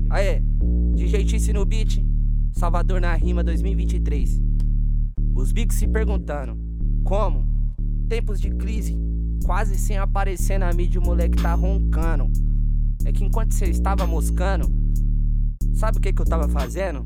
Aê, DJ Tice no beat, Salvador na rima 2023. Os bicos se perguntando, como? Tempos de crise, quase sem aparecer na mídia, o moleque tá roncando. É que enquanto você estava moscando, sabe o que eu tava fazendo?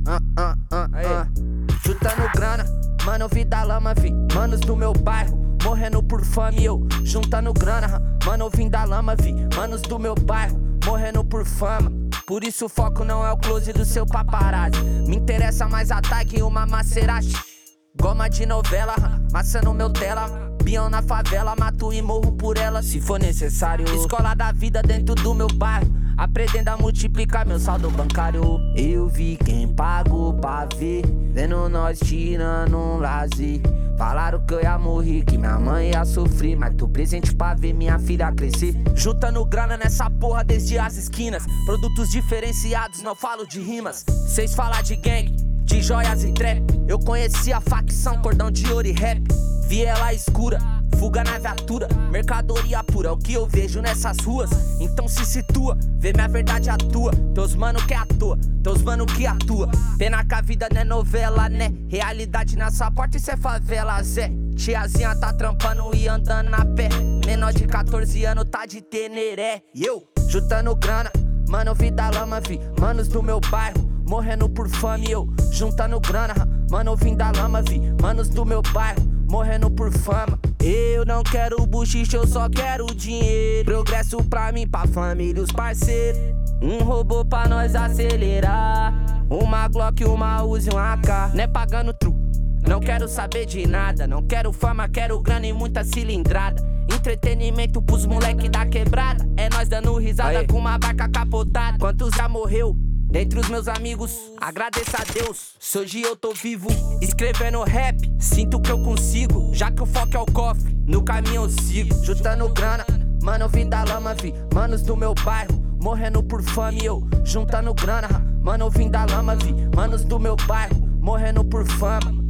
Juntando grana, mano, vida lama, vi. Manos do meu bairro, morrendo por fome, eu juntando grana, mano, vim da lama, vi. Manos do meu bairro, morrendo por fama. Por isso o foco não é o close do seu paparazzi. Me interessa mais a tag e uma Maserati. Goma de novela, maçã no meu tela. Peão na favela, mato e morro por ela se for necessário. Escola da vida dentro do meu bairro, aprendendo a multiplicar meu saldo bancário. Eu vi quem pagou pra ver, vendo nós tirando um lazer. Falaram que eu ia morrer, que minha mãe ia sofrer, mas tô presente pra ver minha filha crescer. Juntando grana nessa porra desde as esquinas, produtos diferenciados, não falo de rimas. Cês falam de gangue, de joias e trap. Eu conheci a facção, cordão de ouro e rap. Vi ela escura, fuga na viatura, mercadoria pura, é o que eu vejo nessas ruas. Então se situa, vê minha verdade atua. Teus mano que atua, teus mano que atua. Pena que a vida não é novela, né? Realidade nessa porta, isso é favela, Zé. Tiazinha tá trampando e andando a pé. Menor de 14 anos tá de Teneré. E eu, juntando grana, mano, vida lama, vi. Manos do meu bairro, morrendo por fome, eu juntando grana, mano, vim da lama, vi. Manos do meu bairro, morrendo por fama. Eu não quero buchiche, eu só quero dinheiro. Progresso pra mim, pra família, os parceiros. Um robô pra nós acelerar, uma Glock, uma Uzi, um AK. Não é pagando truco, não quero saber de nada. Não quero fama, quero grana e muita cilindrada. Entretenimento pros moleque da quebrada. É nós dando risada com uma barca capotada. Quantos já morreu? Dentre os meus amigos, agradeço a Deus, se hoje eu tô vivo, escrevendo rap, sinto que eu consigo. Já que o foco é o cofre, no caminho eu sigo. Juntando grana, mano, vim da lama, vi. Manos do meu bairro, morrendo por fome, eu juntando grana, mano, vim da lama, vi. Manos do meu bairro, morrendo por fama.